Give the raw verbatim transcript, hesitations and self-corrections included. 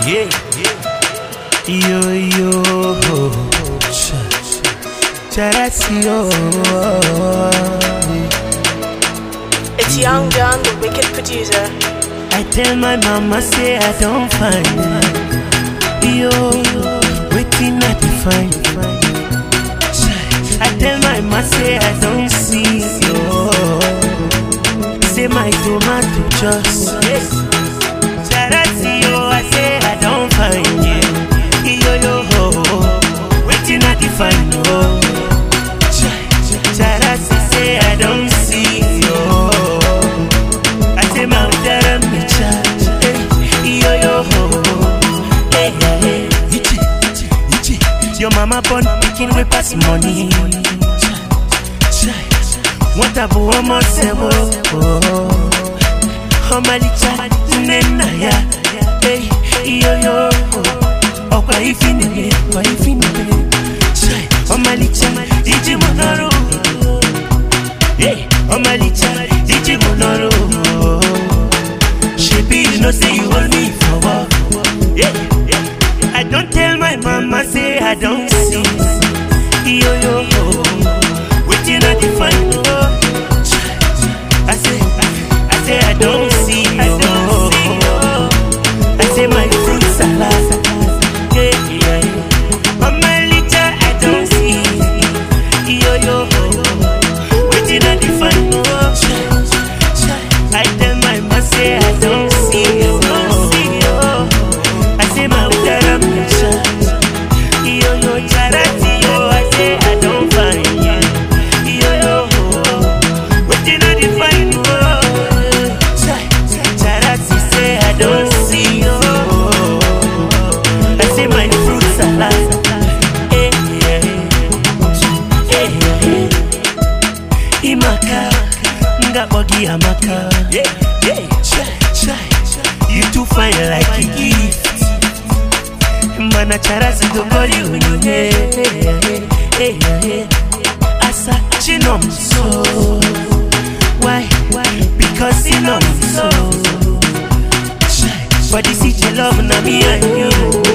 Yeah, yo yo, Charasio. It's Young John, the wicked producer. I tell my mama say I don't find yo, waiting not to find. I tell my mama say I don't see yo. Say my tomato just Charasio, I say I don't find you. Yo yo, waiting not to find yo. Charasi say I don't see yo. I say my dad me charge. Yo yo, hey hey, ichi ichi ichi. Your mama born picking we pass money. What a woman say oh. Oh my licha nena ya. Hey yo yo. Oh kwa ifini, kwa ifini. Oh my licha, diji monoro. Hey, oh my licha, diji monoro. She be you know say you hold me for work. Yeah, yeah. I don't tell my mama say I don't see. Yo yo, waiting at the final. I say, I say I don't see. I don't see. I say my fruit salad. Yeah, yeah. Oh my licha, I don't see. Yo yo, waiting at the final. I tell my mama say I don't see you. I say my udara mcha. Yo yo charati yo. I say I don't find you. Yo yo, waiting at the final. Charati say I don't see you. I say my fruit salad. Hey hey hey. Imaka, nga body amaka. Yeah yeah. You too fine like a gift. Mana charasi do body unye. Hey hey. Asa chinom so. Why? Because you know so. But this is your love na me and you.